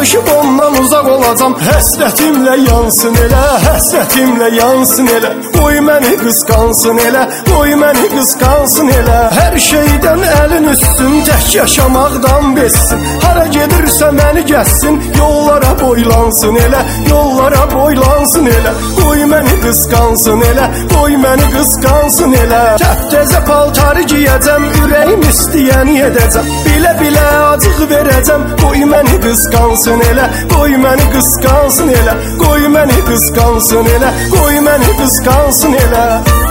danışıb ondan uzaq olacam. Həsrətimlə yansın elə, həsrətimlə yansın elə. Qoy məni qısqansın elə, qoy məni qısqansın elə. Hər şeydən əlin üstün, tək yaşamaqdan bezsin. Hara gedirsə məni gəzsin, yollara boylansın elə, yollara boylansın elə. Qoy məni qısqansın elə, qoy məni qısqansın elə. Təptəzə paltarı giyəcəm, ürəyim istəyəni edəcəm. Bilə-bilə acıq verəcəm, qoy məni qısqansın elə, qoy məni qısqansın elə. Qoy məni qısqansın elə, qoy məni qısqansın elə.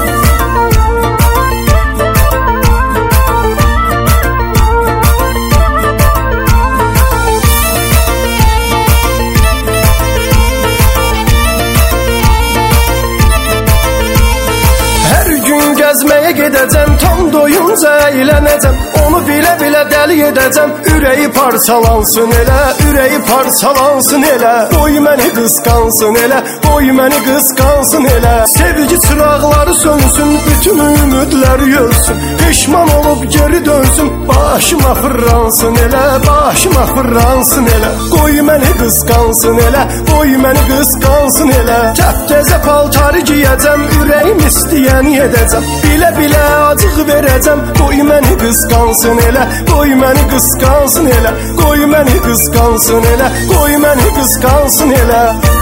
Gəzməyə gedəcəm, tam doyunca əylənəcəm. Onu bilə-bilə dəli edəcəm. Ürəyi parçalansın elə, ürəyi parçalansın elə. Qoy məni qısqansın elə, qoy məni qısqansın elə. Sevgi çıraqları sönsün, bütün ümidləri ölsün. Peşman olub geri dönsün, başıma fırlansın elə, başıma fırlansın elə. Qoy məni qısqansın elə, qoy məni qısqansın elə. Təptəzə paltarı giyəcəm, ürəyim istəyəni edəcəm. Bilə-bilə acıq verəcəm, qoy məni qısqansın elə, qoy məni qısqansın elə. Qoy məni qısqansın elə, qoy məni qısqansın elə.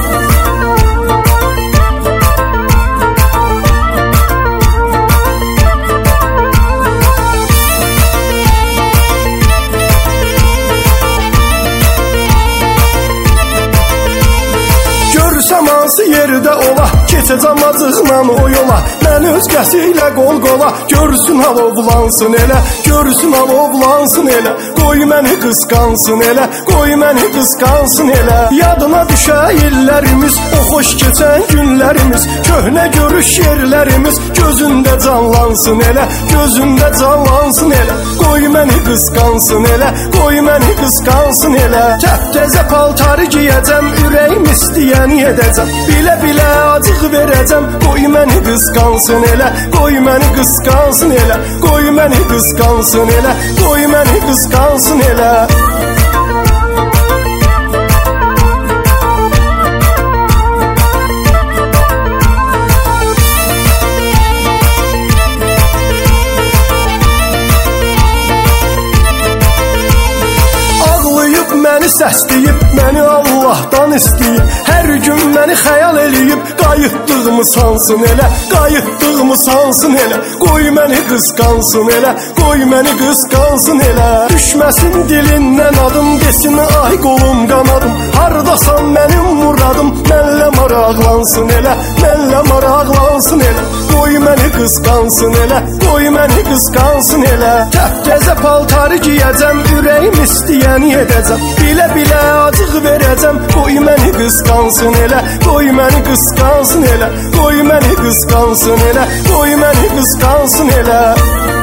Görsəm hansı yerdə ola, keçəcəm acıqla o yola. Məni özgəsi ilə qol-qola, görsün alovlansın elə, görsün alovlansın elə. Qoy məni qısqansın elə, qoy məni qısqansın elə. Yadına düşə illərimiz, o xoş keçən günlərimiz. Köhnə görüş yerlərimiz, gözündə canlansın elə, gözündə canlansın elə. Qoy məni qısqansın elə, qoy məni qısqansın elə. Təptəzə paltarı giyəcəm, ürəyim istəyəni edəcəm. Bilə-bilə acıq verəcəm, qoy məni qısqansın elə, qoy məni qısqansın elə. Qoy məni qısqansın elə, qoy məni qısqansın elə. Məni səsləyib, məni Allahdan istəyib. Hər gün məni xəyal eləyib, qayıtdığımı sansın elə, qayıtdığımı sansın elə. Qoy məni qısqansın elə, qoy məni qısqansın elə. Düşməsin dilindən adım, desin ay qolum qanadım. Hardasan mənim muradım, mənlə maraqlansın elə, mənlə maraqlansın elə. Qoy məni qısqansın elə, qoy məni qısqansın elə. Təptəzə paltarı giyəcəm, ürəyim istəyəni edəcəm. Bilə-bilə acıq verəcəm, qoy məni qısqansın elə, qoy məni qısqansın elə. Qoy məni qısqansın elə, qoy məni qısqansın elə.